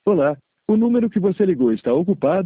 Olá, o número que você ligou está ocupado